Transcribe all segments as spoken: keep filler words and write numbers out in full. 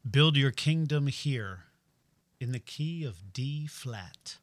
Build your kingdom here in the key of D flat.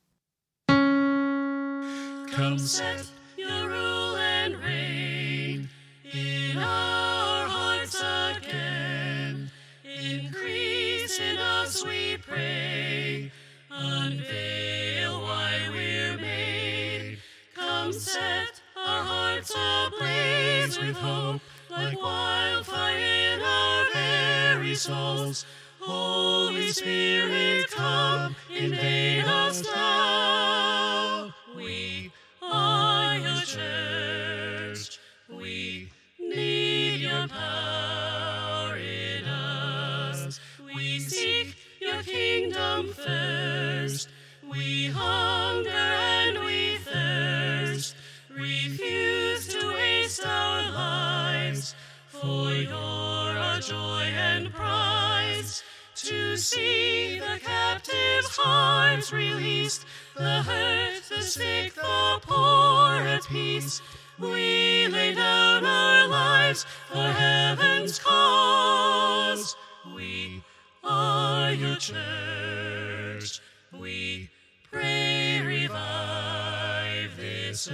Come set your rule and reign in our hearts again. Increase in us, we pray. Unveil why we're made. Come set our hearts ablaze with hope, like wildfire in our very souls. Holy Spirit, come, invade us now. We are your church. We need your power in us. We seek your kingdom first. We hunger and we thirst. Refuse to waste our lives, for you're our joy and prize. To see the captives' hearts released, the hurt, the sick, the poor at peace. We lay down our lives for heaven's cause. We are your church. We pray, revive this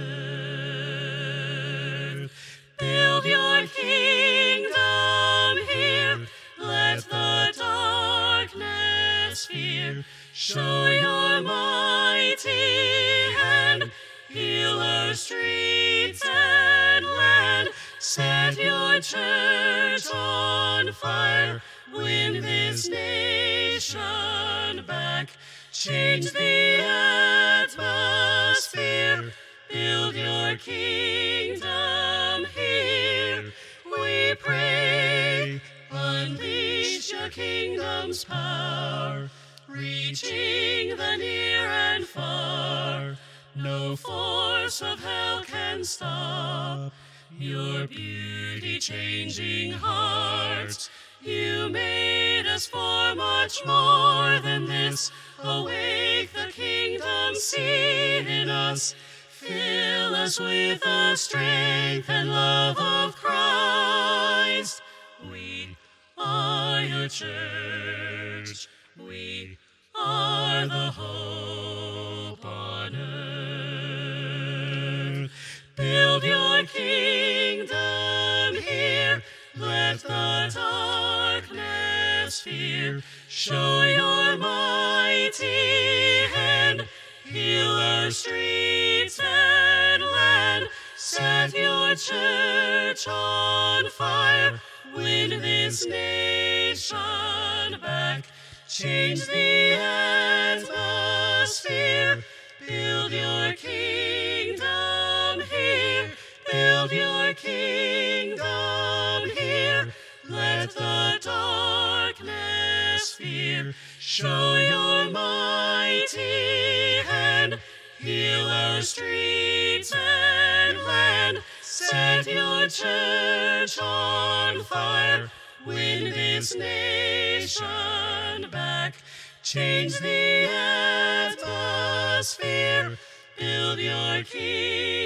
earth. Build your kingdom here. Let the darkness fear. Show your mighty hand. Heal our streets and land. Set your church on fire. Win this nation back. Change the atmosphere. Build your kingdom here. We pray. Unleash your kingdom's power, reaching the near and far. No force of hell can stop your beauty-changing heart. You made us for much more than this. Awake the kingdom seed in us. Fill us with the strength and love of Christ. We are your church. We are the hope on earth. Build your kingdom here. Let the darkness fear. Show your mighty hand. Heal our streets and land. Set your church on fire. Win this nation back. Change the atmosphere. Build your kingdom here. Build your kingdom here. Let the darkness fear. Show your mighty hand. Heal our streets and land. Set your church on fire. Win this nation back. Change the atmosphere. Build your kingdom.